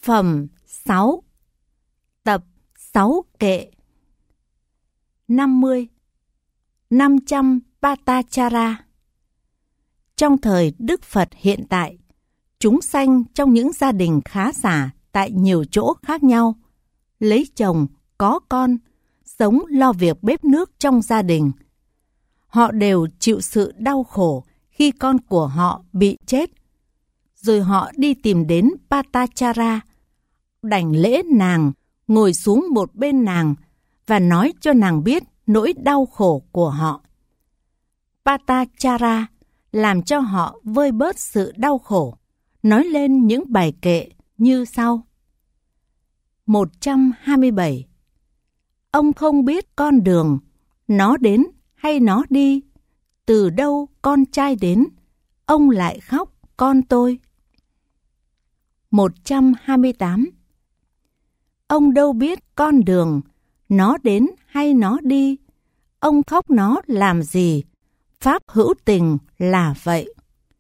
Phẩm 6. Tập 6 kệ. 50. 500 Patachara. Trong thời Đức Phật hiện tại, chúng sanh trong những gia đình khá giả tại nhiều chỗ khác nhau, lấy chồng, có con, sống lo việc bếp nước trong gia đình. Họ đều chịu sự đau khổ khi con của họ bị chết. Rồi họ đi tìm đến Patachara, đảnh lễ nàng, ngồi xuống một bên nàng và nói cho nàng biết nỗi đau khổ của họ. Patachara làm cho họ vơi bớt sự đau khổ, nói lên những bài kệ như sau. 127. Ông không biết con đường, nó đến hay nó đi, từ đâu con trai đến, ông lại khóc con tôi. 128. Ông đâu biết con đường, nó đến hay nó đi, ông khóc nó làm gì, pháp hữu tình là vậy.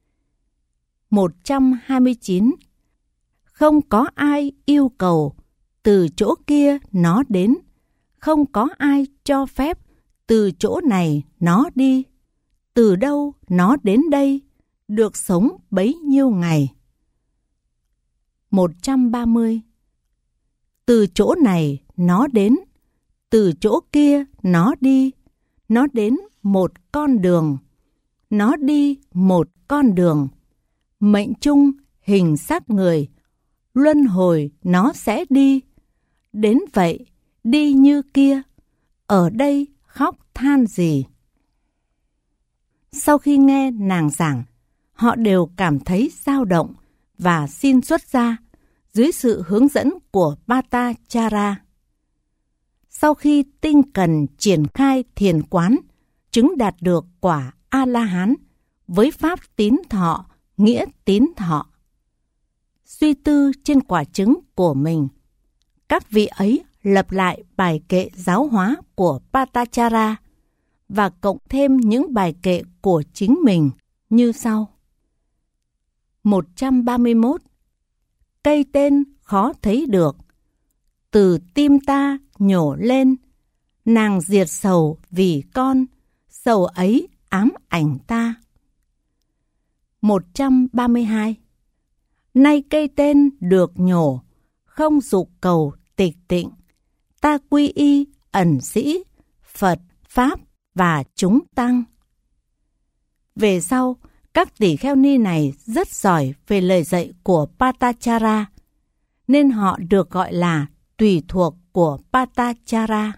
129. Không có ai yêu cầu, từ chỗ kia nó đến, không có ai cho phép, từ chỗ này nó đi, từ đâu nó đến đây, được sống bấy nhiêu ngày. 130. Từ chỗ này nó đến, từ chỗ kia nó đi, nó đến một con đường, nó đi một con đường. Mệnh chung hình xác người, luân hồi nó sẽ đi. Đến vậy, đi như kia, ở đây khóc than gì? Sau khi nghe nàng giảng, họ đều cảm thấy dao động và xin xuất gia dưới sự hướng dẫn của Patachara. Sau khi tinh cần triển khai thiền quán, chứng đạt được quả A-la-hán với pháp tín thọ, nghĩa tín thọ. Suy tư trên quả chứng của mình, các vị ấy lập lại bài kệ giáo hóa của Patachara và cộng thêm những bài kệ của chính mình như sau. 131. Cây tên khó thấy được, từ tim ta nhổ lên, nàng diệt sầu vì con, sầu ấy ám ảnh ta. 132. Nay cây tên được nhổ, không dục cầu tịch tịnh, ta quy y ẩn sĩ, Phật, Pháp và chúng tăng. Về sau, các tỷ kheo ni này rất giỏi về lời dạy của Patachara, nên họ được gọi là tùy thuộc của Patachara.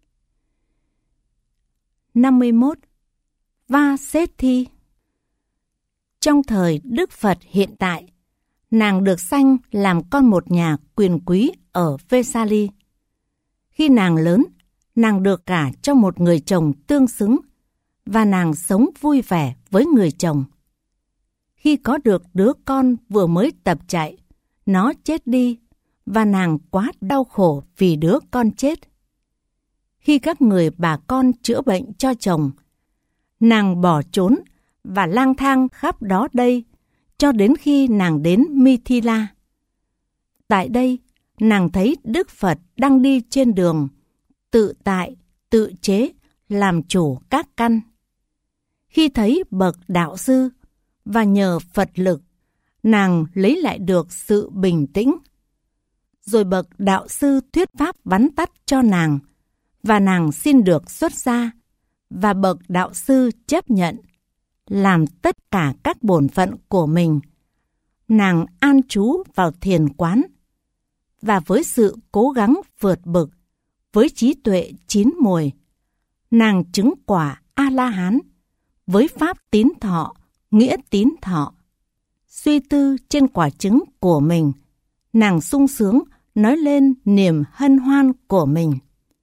51. Vasethi. Trong thời Đức Phật hiện tại, nàng được sanh làm con một nhà quyền quý ở Vesali. Khi nàng lớn, nàng được gả cho một người chồng tương xứng và nàng sống vui vẻ với người chồng. Khi có được đứa con vừa mới tập chạy, nó chết đi và nàng quá đau khổ vì đứa con chết. Khi các người bà con chữa bệnh cho chồng, nàng bỏ trốn và lang thang khắp đó đây cho đến khi nàng đến Mithila. Tại đây, nàng thấy Đức Phật đang đi trên đường, tự tại, tự chế, làm chủ các căn. Khi thấy bậc đạo sư và nhờ Phật lực, nàng lấy lại được sự bình tĩnh. Rồi bậc đạo sư thuyết pháp vắn tắt cho nàng, và nàng xin được xuất gia, và bậc đạo sư chấp nhận, làm tất cả các bổn phận của mình. Nàng an trú vào thiền quán, và với sự cố gắng vượt bực, với trí tuệ chín mùi, nàng chứng quả A-la-hán với pháp tín thọ, nghĩa tín thọ. Suy tư trên quả chứng của mình, nàng sung sướng nói lên niềm hân hoan của mình.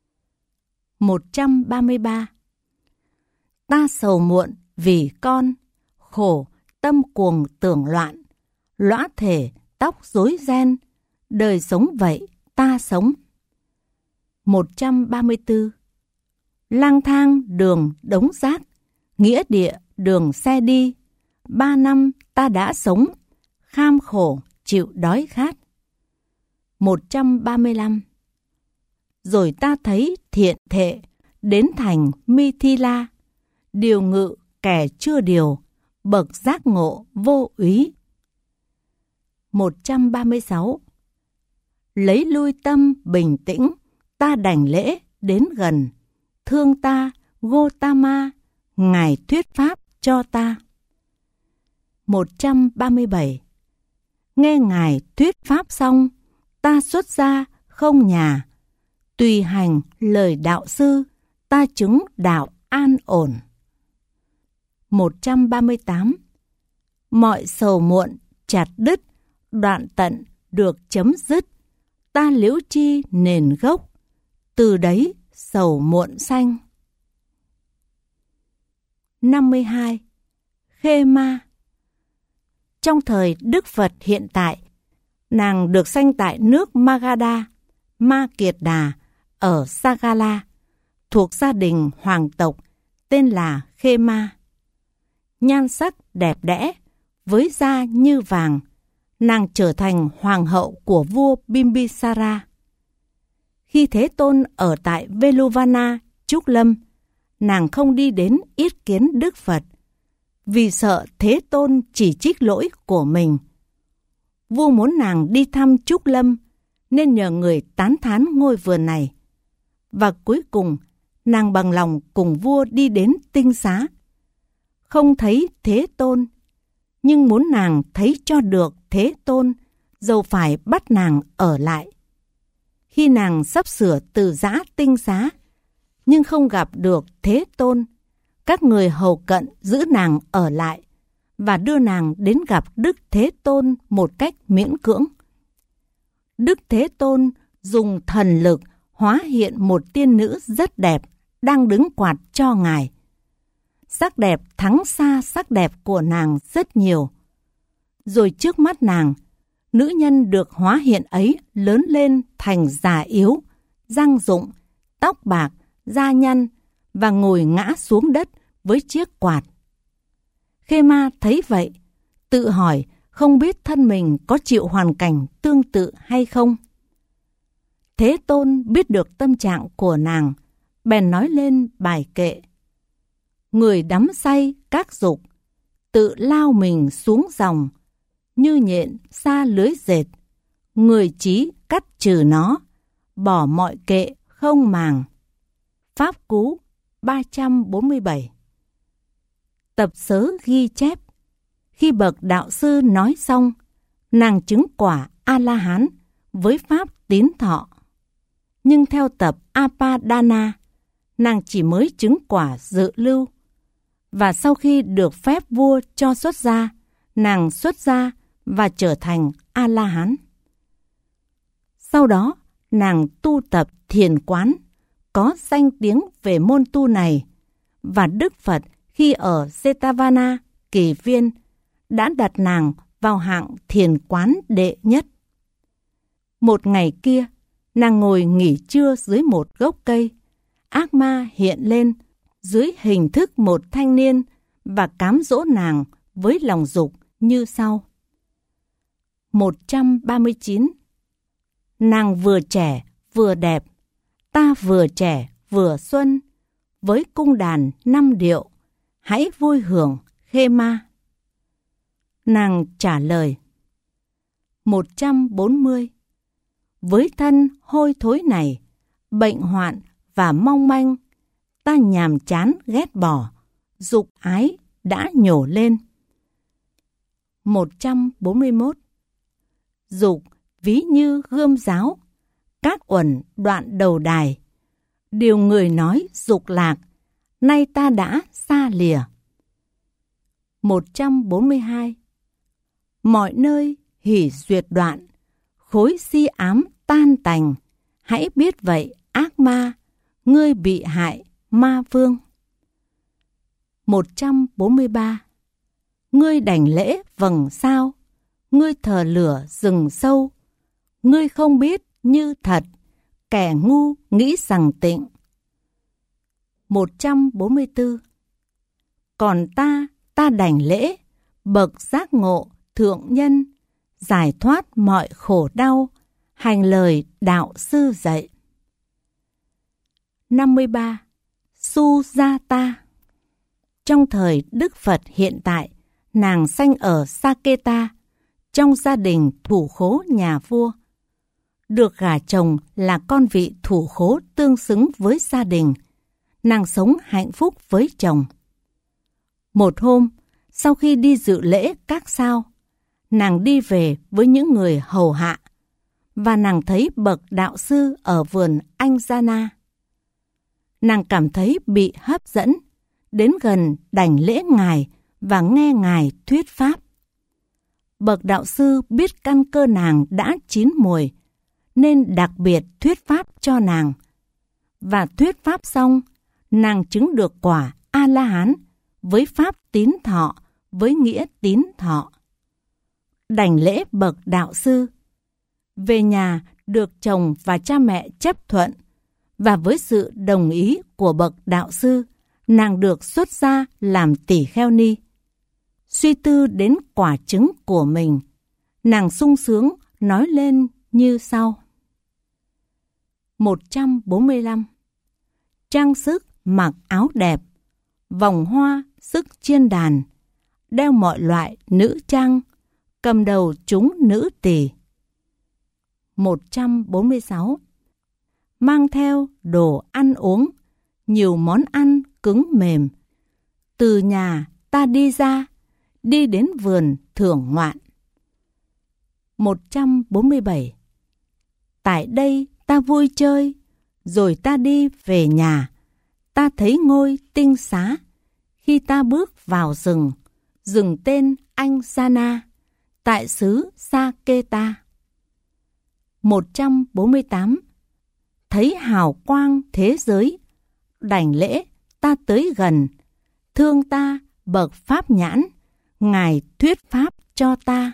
133. Ta sầu muộn vì con, khổ tâm cuồng tưởng loạn, lõa thể tóc rối ren, đời sống vậy ta sống. 134. Lang thang đường đống rác, nghĩa địa đường xe đi, 3 năm ta đã sống, kham khổ chịu đói khát. 135. Rồi ta thấy thiện thệ đến thành Mithila, điều ngự kẻ chưa điều, bậc giác ngộ vô úy. 136. Lấy lui tâm bình tĩnh, ta đảnh lễ đến gần, thương ta Gotama, ngài thuyết pháp cho ta. 137. Nghe ngài thuyết pháp xong, ta xuất gia không nhà, tùy hành lời đạo sư, ta chứng đạo an ổn. 138. Mọi sầu muộn chặt đứt, đoạn tận được chấm dứt, ta liễu chi nền gốc, từ đấy sầu muộn sanh. 52. Khê Ma. Trong thời Đức Phật hiện tại, nàng được sanh tại nước Magadha, Ma Kiệt Đà ở Sagala, thuộc gia đình hoàng tộc tên là Khê Ma. Nhan sắc đẹp đẽ, với da như vàng, nàng trở thành hoàng hậu của vua Bimbisara. Khi Thế Tôn ở tại Veluvana, Trúc Lâm, nàng không đi đến yết kiến Đức Phật, vì sợ Thế Tôn chỉ trích lỗi của mình. Vua muốn nàng đi thăm Trúc Lâm, nên nhờ người tán thán ngôi vườn này. Và cuối cùng, nàng bằng lòng cùng vua đi đến Tinh Xá. Không thấy Thế Tôn, nhưng muốn nàng thấy cho được Thế Tôn, dầu phải bắt nàng ở lại. Khi nàng sắp sửa từ giã Tinh Xá, nhưng không gặp được Thế Tôn, các người hầu cận giữ nàng ở lại và đưa nàng đến gặp Đức Thế Tôn một cách miễn cưỡng. Đức Thế Tôn dùng thần lực hóa hiện một tiên nữ rất đẹp đang đứng quạt cho ngài. Sắc đẹp thắng xa sắc đẹp của nàng rất nhiều. Rồi trước mắt nàng, nữ nhân được hóa hiện ấy lớn lên thành già yếu, răng rụng, tóc bạc, da nhăn và ngồi ngã xuống đất với chiếc quạt. Khê Ma thấy vậy, tự hỏi không biết thân mình có chịu hoàn cảnh tương tự hay không. Thế Tôn biết được tâm trạng của nàng, bèn nói lên bài kệ: người đắm say các dục, tự lao mình xuống dòng, như nhện xa lưới dệt, người trí cắt trừ nó, bỏ mọi kệ không màng. Pháp Cú 347. Tập sớ ghi chép, khi bậc đạo sư nói xong, nàng chứng quả A-la-hán với pháp tín thọ. Nhưng theo tập Apadana, nàng chỉ mới chứng quả dự lưu. Và sau khi được phép vua cho xuất gia, nàng xuất gia và trở thành A-la-hán. Sau đó, nàng tu tập thiền quán, có danh tiếng về môn tu này, và Đức Phật khi ở Jetavana, Kỳ Viên, đã đặt nàng vào hạng thiền quán đệ nhất. Một ngày kia, nàng ngồi nghỉ trưa dưới một gốc cây. Ác ma hiện lên dưới hình thức một thanh niên và cám dỗ nàng với lòng dục như sau. 139. Nàng vừa trẻ vừa đẹp, ta vừa trẻ vừa xuân, với cung đàn 5 điệu, hãy vui hưởng Khê Ma. Nàng trả lời. 140. Với thân hôi thối này, bệnh hoạn và mong manh, ta nhàm chán ghét bỏ, dục ái đã nhổ lên. 141. Dục ví như gươm giáo, các uẩn đoạn đầu đài, điều người nói dục lạc, nay ta đã xa lìa. 142. Mọi nơi hỉ duyệt đoạn, khối si ám tan tành, hãy biết vậy ác ma, ngươi bị hại ma vương. 143. Ngươi đảnh lễ vầng sao, ngươi thờ lửa rừng sâu, ngươi không biết như thật, kẻ ngu nghĩ rằng tịnh. 144. Còn ta đảnh lễ, bậc giác ngộ, thượng nhân, giải thoát mọi khổ đau, hành lời đạo sư dạy. 53. Sujata. Trong thời Đức Phật hiện tại, nàng sanh ở Saketa, trong gia đình thủ khố nhà vua. Được gả chồng là con vị thủ khố tương xứng với gia đình. Nàng sống hạnh phúc với chồng. Một hôm, sau khi đi dự lễ các sao, nàng đi về với những người hầu hạ, và nàng thấy bậc đạo sư ở vườn Anh-gia-na. Nàng cảm thấy bị hấp dẫn, đến gần đảnh lễ Ngài và nghe Ngài thuyết pháp. Bậc đạo sư biết căn cơ nàng đã chín mùi, nên đặc biệt thuyết pháp cho nàng. Và thuyết pháp xong, nàng chứng được quả A-la-hán với pháp tín thọ, với nghĩa tín thọ. Đảnh lễ bậc đạo sư. Về nhà được chồng và cha mẹ chấp thuận, và với sự đồng ý của bậc đạo sư, nàng được xuất gia làm tỷ kheo ni. Suy tư đến quả chứng của mình, nàng sung sướng nói lên như sau. 145. Trang sức mặc áo đẹp, vòng hoa sức chiên đàn, đeo mọi loại nữ trang, cầm đầu chúng nữ tỳ. 146. Mang theo đồ ăn uống, nhiều món ăn cứng mềm. Từ nhà ta đi ra, đi đến vườn thưởng ngoạn. 147. Tại đây ta vui chơi, rồi ta đi về nhà. Ta thấy ngôi tinh xá, khi ta bước vào rừng, rừng tên Anh-gia-na, tại xứ Saketa. 148. Thấy hào quang thế giới, đảnh lễ ta tới gần, thương ta bậc pháp nhãn, Ngài thuyết pháp cho ta.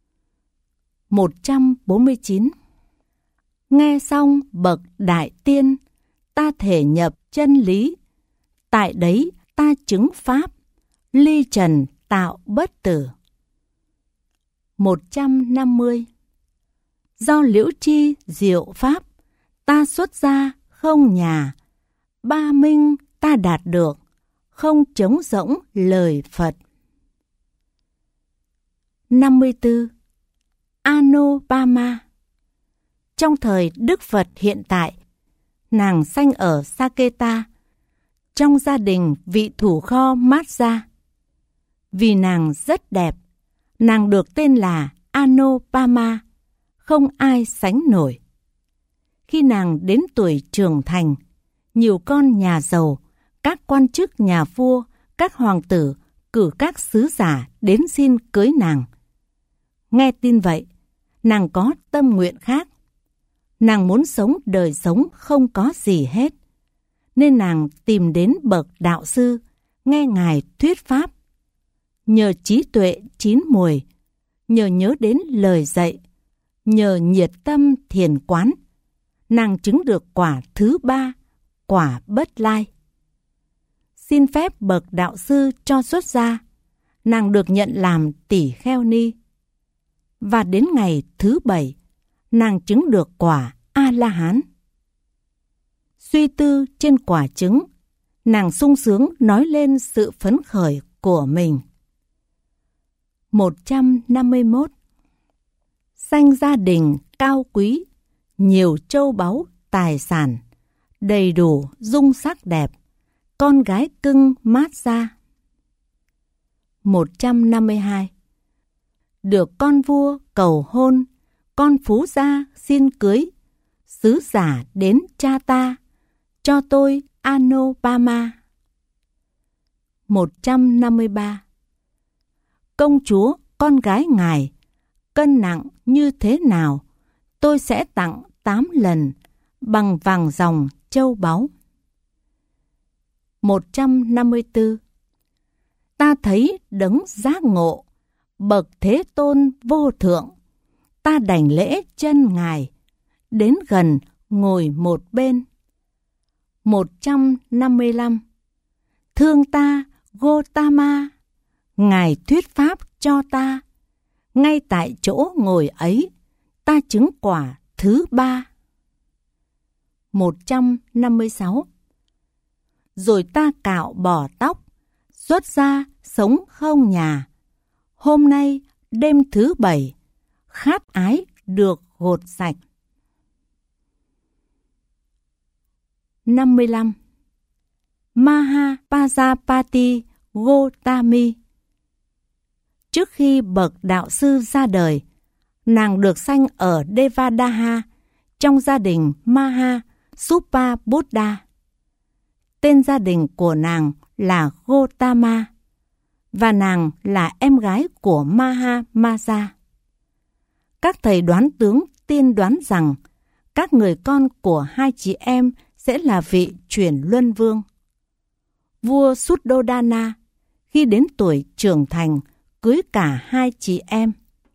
149. Nghe xong bậc đại tiên, ta thể nhập chân lý, tại đấy ta chứng pháp, ly trần tạo bất tử. 150. Do liễu chi diệu pháp, ta xuất gia không nhà, ba minh ta đạt được, không trống rỗng lời Phật. 54. Anubama. Trong thời Đức Phật hiện tại, nàng sanh ở Saketa, trong gia đình vị thủ kho mát gia. Vì nàng rất đẹp, nàng được tên là Anubama, không ai sánh nổi. Khi nàng đến tuổi trưởng thành, nhiều con nhà giàu, các quan chức nhà vua, các hoàng tử cử các sứ giả đến xin cưới nàng. Nghe tin vậy, nàng có tâm nguyện khác. Nàng muốn sống đời sống không có gì hết, nên nàng tìm đến bậc đạo sư, nghe Ngài thuyết pháp. Nhờ trí tuệ chín mùi, nhờ nhớ đến lời dạy, nhờ nhiệt tâm thiền quán, nàng chứng được quả thứ ba, quả bất lai. Xin phép bậc đạo sư cho xuất gia, nàng được nhận làm tỷ kheo ni. Và đến ngày thứ 7, nàng chứng được quả A-la-hán. Suy tư trên quả chứng, nàng sung sướng nói lên sự phấn khởi của mình. 151. Sanh gia đình cao quý, nhiều châu báu tài sản, đầy đủ dung sắc đẹp, con gái cưng mát da. 152. Được con vua cầu hôn, con phú gia xin cưới, sứ giả đến cha ta, cho tôi Anubama. 153. Công chúa con gái ngài, cân nặng như thế nào, tôi sẽ tặng 8 lần, bằng vàng ròng châu báu. 154. Ta thấy đấng giác ngộ, bậc thế tôn vô thượng, ta đảnh lễ chân ngài, đến gần ngồi một bên. 155. Thương ta Gotama, ngài thuyết pháp cho ta, ngay tại chỗ ngồi ấy, ta chứng quả thứ 3. 156. Rồi ta cạo bỏ tóc, xuất gia sống không nhà. Hôm nay đêm thứ 7, khát ái được gột sạch. 55. Mahapajapati Gotami. Trước khi bậc đạo sư ra đời, nàng được sanh ở Devadaha trong gia đình Maha Supabuddha. Tên gia đình của nàng là Gotama và nàng là em gái của Mahamaja. Các thầy đoán tướng tiên đoán rằng các người con của hai chị em sẽ là vị chuyển luân vương. Vua Suddhodana khi đến tuổi trưởng thành cưới cả hai chị em.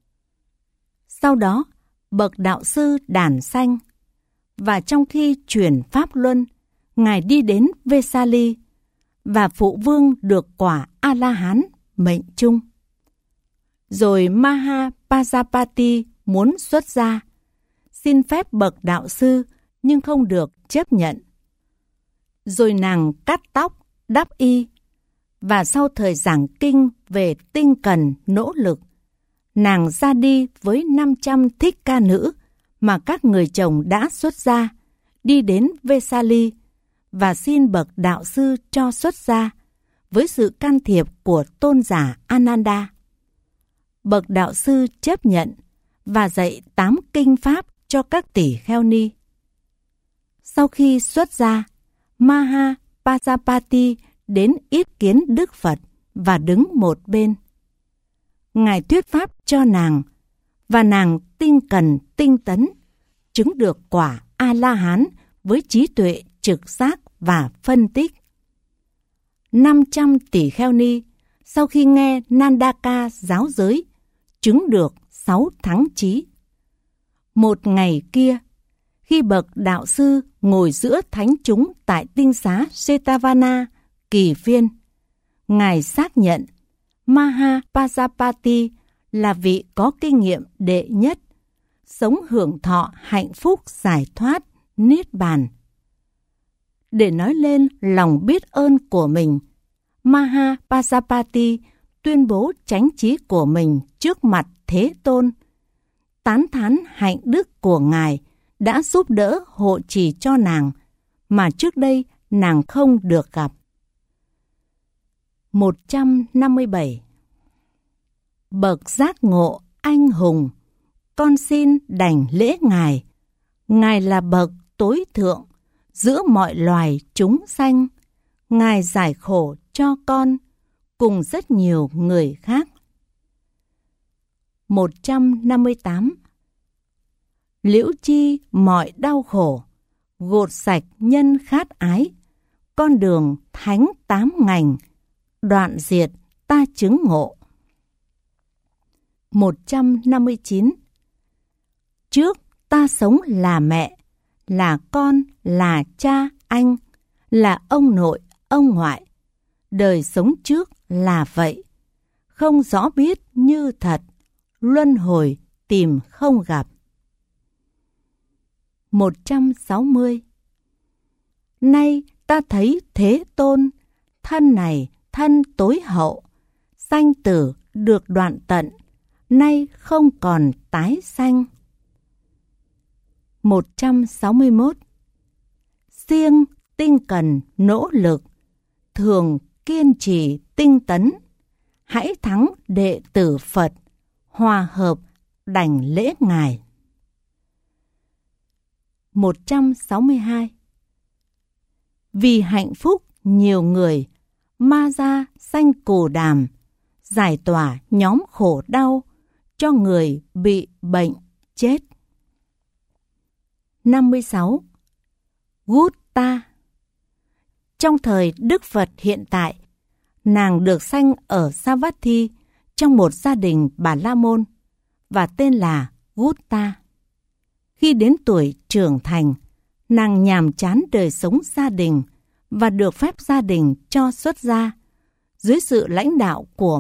Sau đó, bậc đạo sư đản sanh, và trong khi chuyển pháp luân, ngài đi đến Vesali và phụ vương được quả A-la-hán mệnh chung. Rồi Mahapajapati muốn xuất gia, xin phép bậc đạo sư nhưng không được chấp nhận. Rồi nàng cắt tóc, đắp y, và sau thời giảng kinh về tinh cần nỗ lực, nàng ra đi với 500 thích ca nữ mà các người chồng đã xuất gia, đi đến Vesali và xin bậc đạo sư cho xuất gia với sự can thiệp của tôn giả Ananda. Bậc đạo sư chấp nhận và dạy 8 kinh pháp cho các tỷ kheo ni. Sau khi xuất gia, Mahapajapati đến yết kiến Đức Phật và đứng một bên. Ngài thuyết pháp cho nàng, và nàng tinh cần tinh tấn, chứng được quả A-la-hán với trí tuệ trực giác và phân tích. 500 tỷ kheo ni sau khi nghe Nandaka giáo giới, chứng được 6 thắng trí. Một ngày kia, khi bậc đạo sư ngồi giữa thánh chúng tại tinh xá Jetavana kỳ phiên, ngài xác nhận Mahapajapati là vị có kinh nghiệm đệ nhất, sống hưởng thọ hạnh phúc giải thoát, niết bàn. Để nói lên lòng biết ơn của mình, Mahapajapati tuyên bố chánh trí của mình trước mặt Thế Tôn, tán thán hạnh đức của Ngài đã giúp đỡ hộ trì cho nàng mà trước đây nàng không được gặp. 157. Bậc giác ngộ anh hùng, con xin đảnh lễ Ngài. Ngài là bậc tối thượng giữa mọi loài chúng sanh. Ngài giải khổ cho con cùng rất nhiều người khác. 158. Liễu chi mọi đau khổ, gột sạch nhân khát ái, con đường thánh 8 ngành, đoạn diệt ta chứng ngộ. 159. Trước ta sống là mẹ, là con, là cha anh, là ông nội, ông ngoại. Đời sống trước là vậy, không rõ biết như thật, luân hồi tìm không gặp. 160. Nay ta thấy Thế Tôn, thân này thân tối hậu, sanh tử được đoạn tận, nay không còn tái sanh. 161. Siêng tinh cần nỗ lực, thường kiên trì tinh tấn, hãy thắng đệ tử Phật, hòa hợp đảnh lễ Ngài. 162. Vì hạnh phúc nhiều người, ma gia sanh cồ đàm, giải tỏa nhóm khổ đau cho người bị bệnh chết. 56. Gutta. Trong thời Đức Phật hiện tại, nàng được sanh ở Savatthi trong một gia đình Bà La Môn và tên là Gutta. Khi đến tuổi trưởng thành, nàng nhàm chán đời sống gia đình và được phép gia đình cho xuất gia dưới sự lãnh đạo của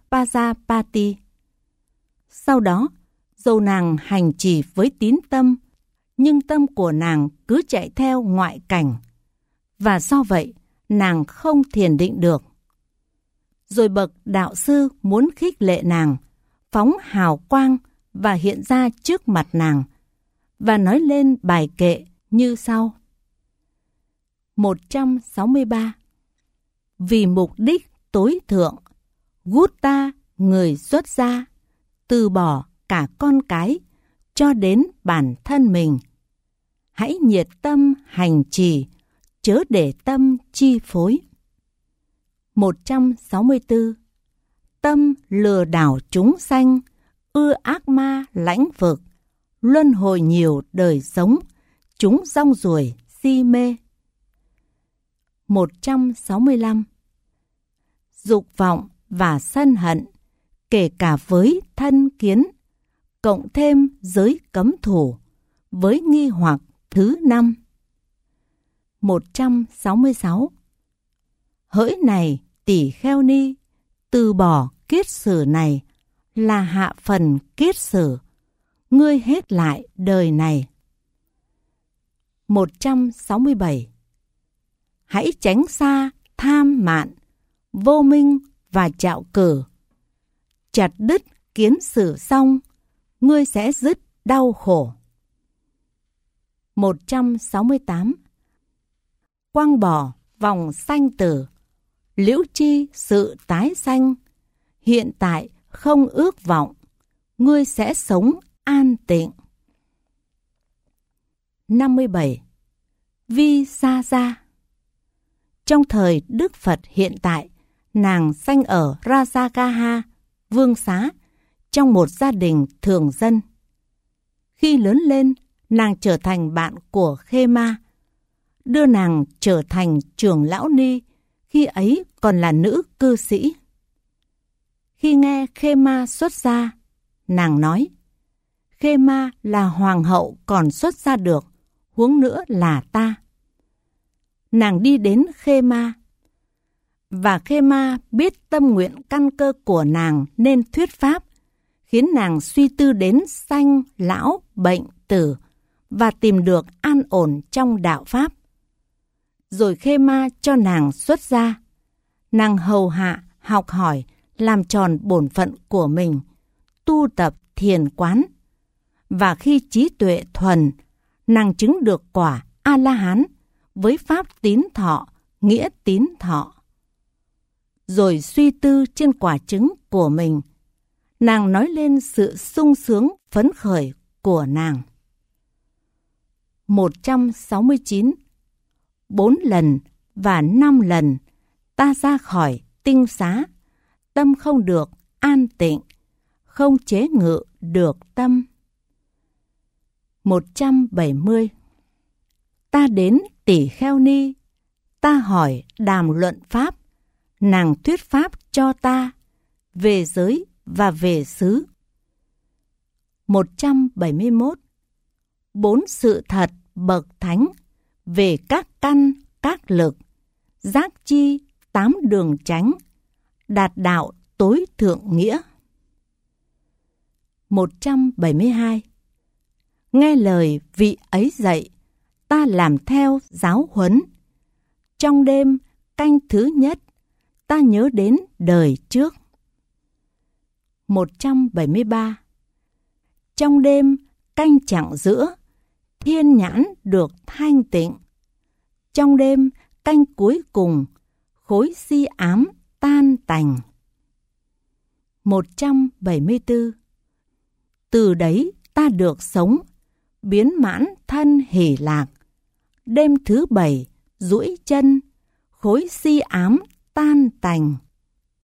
Mahapajapati. Sau đó, dầu nàng hành trì với tín tâm nhưng tâm của nàng cứ chạy theo ngoại cảnh, và do vậy nàng không thiền định được. Rồi bậc đạo sư muốn khích lệ nàng, phóng hào quang và hiện ra trước mặt nàng, và nói lên bài kệ như sau. 163. Vì mục đích tối thượng, Gutta, người xuất gia, từ bỏ cả con cái cho đến bản thân mình. Hãy nhiệt tâm hành trì, chớ để tâm chi phối. 164. Tâm lừa đảo chúng sanh, ưa ác ma lãnh vực, luân hồi nhiều đời sống, chúng rong ruổi si mê. 165. Dục vọng và sân hận, kể cả với thân kiến, cộng thêm giới cấm thủ, với nghi hoặc thứ 5. 166. Hỡi này tỷ kheo ni, từ bỏ kiết sử này là hạ phần kiết sử, ngươi hết lại đời này. 167. Hãy tránh xa tham mạn, vô minh và trạo cử. Chặt đứt kiến sử xong, ngươi sẽ dứt đau khổ. 168. Quăng bỏ vòng sanh tử, liễu chi sự tái sanh, hiện tại không ước vọng, ngươi sẽ sống an tịnh. 57. Vi sa gia. Trong thời Đức Phật hiện tại, nàng sanh ở Rajagaha, vương xá, trong một gia đình thường dân. Khi lớn lên, nàng trở thành bạn của Khema, đưa nàng trở thành trưởng lão ni, khi ấy còn là nữ cư sĩ. Khi nghe Khema xuất gia, nàng nói, Khema là hoàng hậu còn xuất gia được, huống nữa là ta. Nàng đi đến Khema, và Khema biết tâm nguyện căn cơ của nàng nên thuyết pháp, khiến nàng suy tư đến sanh, lão, bệnh, tử, và tìm được an ổn trong đạo pháp. Rồi Khema cho nàng xuất gia. Nàng hầu hạ, học hỏi, làm tròn bổn phận của mình, tu tập thiền quán. Và khi trí tuệ thuần, nàng chứng được quả A-la-hán với pháp tín thọ, nghĩa tín thọ. Rồi suy tư trên quả chứng của mình, nàng nói lên sự sung sướng phấn khởi của nàng. 169. 4 lần và 5 lần ta ra khỏi tinh xá, tâm không được an tịnh, không chế ngự được tâm. 170. Ta đến tỷ kheo ni, ta hỏi đàm luận pháp, nàng thuyết pháp cho ta về giới và về xứ. 171. 4 sự thật bậc thánh về các căn, các lực, giác chi, 8 đường chánh, đạt đạo tối thượng nghĩa. 172. Nghe lời vị ấy dạy, ta làm theo giáo huấn. Trong đêm canh thứ nhất, ta nhớ đến đời trước. 173. Trong đêm canh chặng giữa, thiên nhãn được thanh tịnh. Trong đêm canh cuối cùng, khối si ám tan tành. 174. Từ đấy ta được sống, biến mãn thân hỷ lạc. Đêm thứ 7, duỗi chân, khối si ám tan tành.